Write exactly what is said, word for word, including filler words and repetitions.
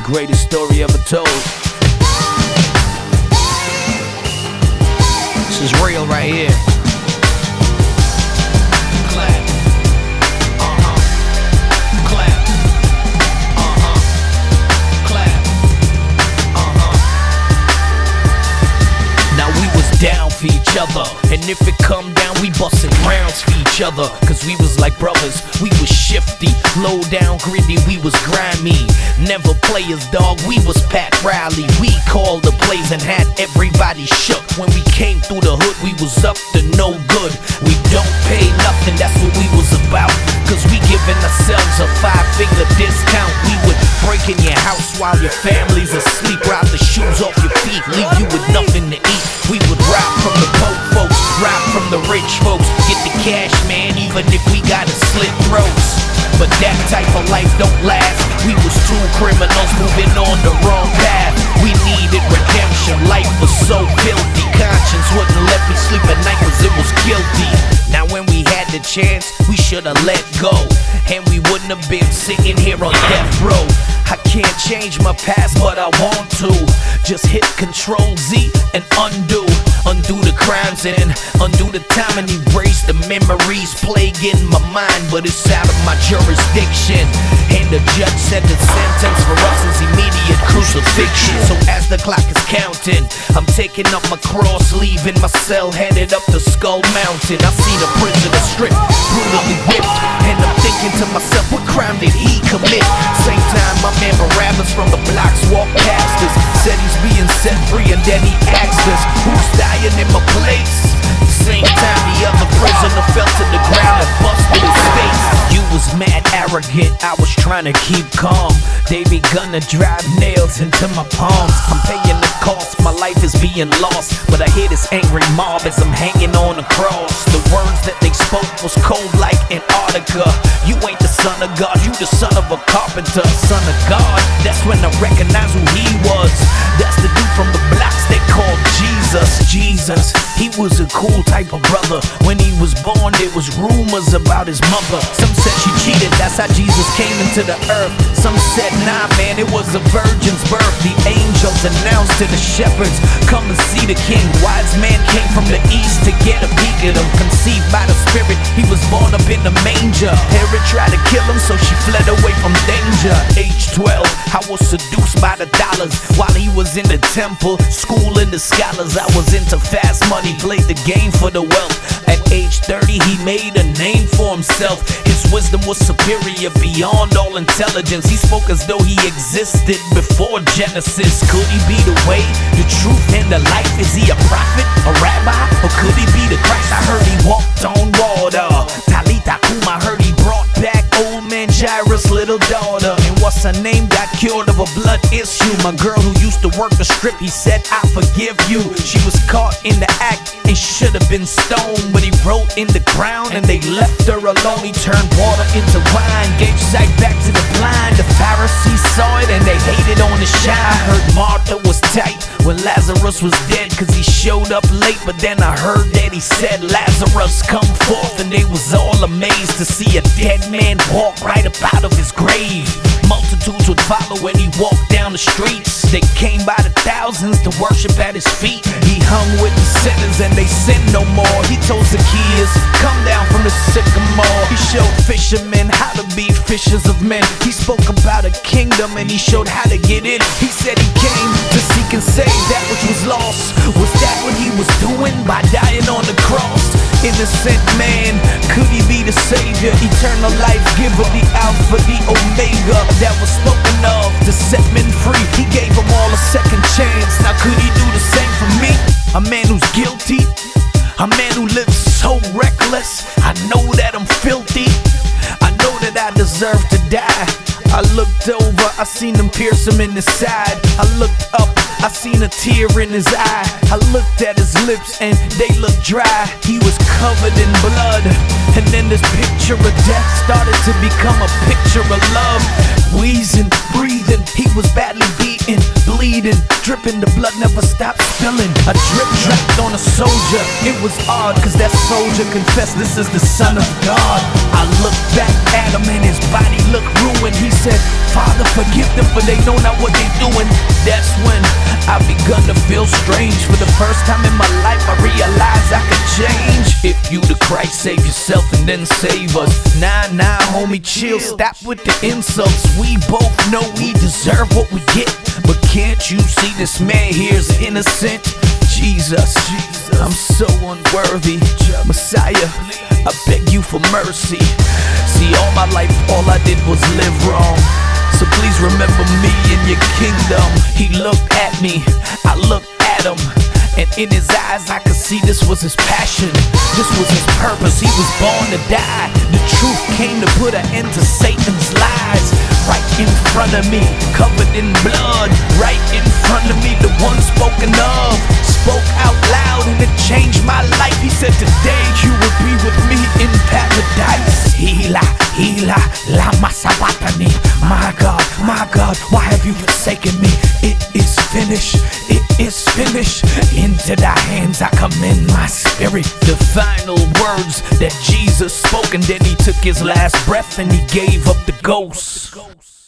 greatest story ever told. This is real right here. Clap. Uh-huh. Clap. Uh-huh. Clap. Uh-huh. Now we was down for each other, and if it come down, we bustin' rounds for each other. Cause we was like brothers, we was shifty, low down, gritty, we was grimy. Never players, dog, we was Pat Riley. We called the plays and had everybody shook. When we came through the hood, we was up to no good. We don't pay nothing, that's what we was about. Cause we giving ourselves a five-finger discount. We would break in your house while your family's asleep, rob the shoes off your feet, leave you with nothing to eat. We would rob from the poor folks, rob from the rich folks, get the cash, man, even if we gotta slit throats. But that type of life don't last. We was two criminals moving on the wrong path. We needed redemption, life was so filthy. Conscience wouldn't let me sleep at night cause it was guilty. Now when we had the chance, we should've let go, and we wouldn't have been sitting here on death row. I can't change my past, but I want to. Just hit control Z and undo. Undo the crimes and undo the time, and erase the memories plaguing my mind. But it's out of my jurisdiction, and the judge said the sentence for us is immediate crucifixion. So as the clock is counting, I'm taking up my cross, leaving my cell, headed up to Skull Mountain. I see the prisoner stripped, brutally whipped, and I'm thinking to myself, what crime did he commit? Same time my man Barabbas from the blocks walked past us, said he's being set free, and then he asked us, who's dying in my place? Same time the other prisoner fell to the ground and busted his face. You was mad arrogant, I was trying to keep calm. They begun to drive nails into my palms. I'm paying the cost, my life is being lost, but I hear this angry mob as I'm hanging on the cross. The words that they spoke was cold like Antarctica. You ain't the son of God, you the son of a carpenter. Son of God, that's when I recognized who he was. That's the dude from the blocks they called Jesus. Jesus, he was a cool type of brother. When he was born, there was rumors about his mother. Some said she cheated, that's how Jesus came into the earth. Some said, nah man, it was a virgin's birth. The angels announced to the shepherds, come and see the king. Wise man came from the east to get a peek at him. Conceived by the spirit, he was born up in the manger. Herod tried to kill him, so she fled away from danger. Age twelve, I was seduced by the dollars. While he was in the temple, schooling the scholars, I was into fast money, played the game for the wealth. At age thirty, he made a name for himself. His wisdom was superior beyond all intelligence. He spoke as though he existed before Genesis. Could he be the way, the truth, and the life? Is he a prophet, a rabbi, or could he be the Christ? I heard he walked on water. Talitha Kum, I heard he brought back old man Jairus' little daughter. And what's her name? Got cured of a blood issue. My girl who used to work the strip, he said, I forgive you. She was caught in the act and should have been stoned, but he wrote in the ground and they left her alone. He turned water into wine, gave sight back to the blind. The Pharisees saw it and they hated on his shine. I heard Martha was tight when Lazarus was dead, cause he showed up late. But then I heard that he said, Lazarus, come forth. And they was all amazed to see a dead man walk right up out of his grave. Multitudes would follow when he walked down the streets. They came by the thousands to worship at his feet. He hung with the sinners and they sinned no more. He told Zacchaeus, come down from the sycamore. He showed fishermen how to be fishers of men. He spoke about a kingdom and he showed how to get in. He said he came to seek and save that which was lost. Was that what he was doing by dying on the cross? Innocent man, could he be the savior? Eternal life giver, the Alpha, the Omega, that was spoken of to set men free. He gave them all a second chance. Now could he do the same for me? A man who's guilty, a man who lives so reckless. I know that I'm filthy, I know that I deserve to die. I looked over, I seen them pierce him in the side. I looked up, I seen a tear in his eye. I looked at his lips and they looked dry. He was covered in blood, and then this picture of death started to become a picture of love. Wheezing, breathing, breathing. He was badly beaten, bleeding, dripping, the blood never stopped spilling. A drip dripped on a soldier. It was odd, cause that soldier confessed, this is the Son of God. I looked back at him and his body looked ruined. He said, Father, forgive them, for they know not what they doing. That's when I begun to feel strange. For the first time in my life, I realized I could change. If you the Christ, save yourself and then save us. Nah, nah, homie, chill, stop with the insults. We both know we deserve what we get, but can't you see this man here's innocent? Jesus, I'm so unworthy. Messiah, I beg you for mercy. See, all my life, all I did was live wrong. So please remember me in your kingdom. He looked at me, I looked at him, and in his eyes I could see this was his passion. This was his purpose, he was born to die. The truth came to put an end to Satan's lies. Right in front of me, covered in blood. Right in front of me, the one spoken of spoke out loud and it changed my life. He said, today you will be with me in paradise. Hila, Hila, lama sabatani. My God, my God, why have you forsaken me? It is finished, it is finished. Into thy hands I commend my spirit. The final words that Jesus spoke, and then he took his last breath and he gave up the ghost.